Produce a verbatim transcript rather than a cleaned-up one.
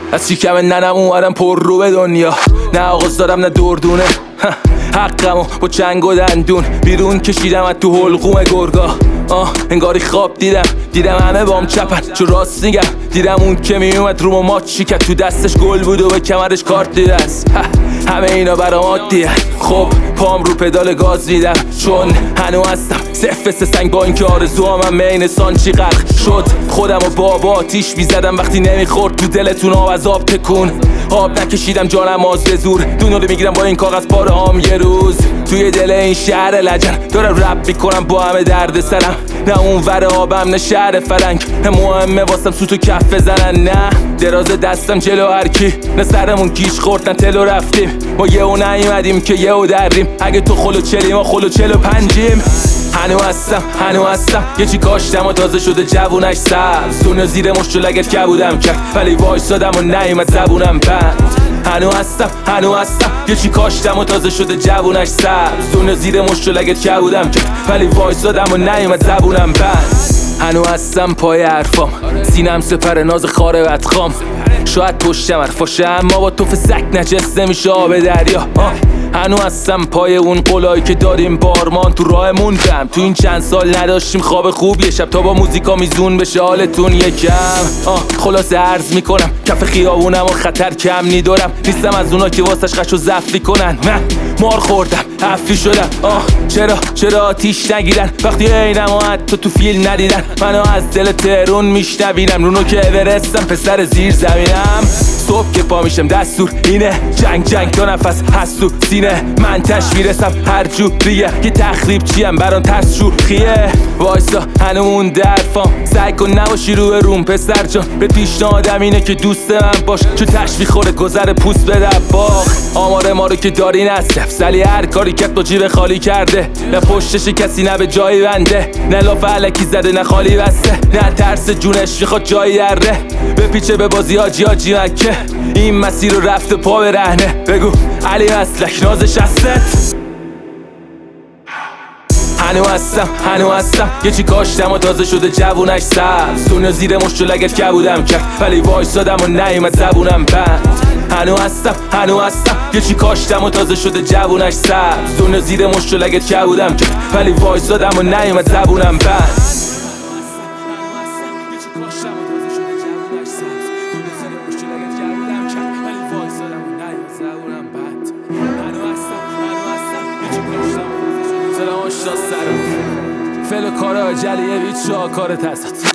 از شکم ننم اومدم پر رو به دنیا. نه آغاز دارم نه دردونه، حقمو با چنگ و دندون بیرون کشیدم از تو حلقوم گرگا. آه انگاری خواب دیدم، دیدم همه بام چپن چون راست میگم. دیدم اون که میومد رومو مات شکت، تو دستش گل بود و به کمرش کارت دیده است. همه اینا برام عادیه. خب پام رو پدال گاز میدم چون هنو هستم صفر سه سنگ با اینکه آرزوامم مین سانچی غرق شد. خودم و بابا آتیش میزدم وقتی نمیخورد تو دلتون آب از آب تکون. آب نکشیدم جانم آز به زور، دونو رو میگیرم با این کاغذ پاره هام یه روز. توی دل این شهر لجن دارم رپ میکنم با همه درد سرم. نه اون ور آبم نه شهر فرنگ، مهمه واسم سوتو کف بزنن. نه دراز دستم جلو هرکی، نه سرمون کیش خورد نه تلو رفتیم. ما یه و نیومدیم که یه و دریم. اگه تو خلو چلی ما خلو چلو پنجیم. هنو هستم هنو هستم یه چی کاشتم و تازه شده جوونش سبز. دنیا زیر مشت و لگت کبودم کرد ولی وایسادم و نیومد زبونم بند. هنو هستم هنو هستم یه چی کاشتم و تازه شده جوونش سبز. دنیا زیر مشت و لگت کبودم کرد ولی وایسادم و نیومد زبونم بند. هنو هستم پای حرفام، سینم سپر ناز خاره بدخام. شاید پشتم حرفاشه اما با توف سک نجس نمیشه آب دریا. هنو هستم پای اون قولایی که داریم بارمان تو راهمون بم. تو این چند سال نداشتیم خواب خوب یه شب تا با موزیکا میزون بشه حالتون یکم. آه خلاصه عرض میکنم کف خیابونم و خطر کم نیدارم. نیستم از اونا که واسش قش و زفی کنن. من مار خوردم عفی شدم. آه چرا چرا آتیش نگیرن وقتی اینم و حتی تو فیلم ندیدن. منو از دل تهرون میشنوینم رونو که اورستم پسر زیر زمینم. صبح که پا میشم دستور اینه جنگ جنگ تا نفس هست تو سینه. من تش میرسم هر جوریه که تخریب چیم برام ترس شوخیه. وایسا هنومون درفام سعی کن نباشی روی روم پسر جان. به پیشنهادم اینه که دوست من باش چون تش میخوره گذر پوست به دباغ. آمار ما رو که داری نصف سلی هر کاری کت با جیب خالی کرده. نه پشتش کسی نه به جایی بنده، نه لاف علکی زده نه خالی بسته. نه ترس جونش میخواد جایی اره بپیچه به بازی آجی آجی مکه. این مسیر رو رفته پا به رهنه بگو علی مسلک نازش هستت. هنو هستم هنو هستم یه چی کاشتم و تازه شده جوونش سبز. دنیا زیر مشت و لگت کبودم کرد ولی وایسادم و نیومد زبونم بند. هنو هستم هنو هستم یه چی کاشتم و تازه شده جوونش سبز. دنیا زیر مشت و لگت کبودم کرد ولی وایسادم و نیومد زبونم بند. فعل و کار جلیه ویچ شاکار تست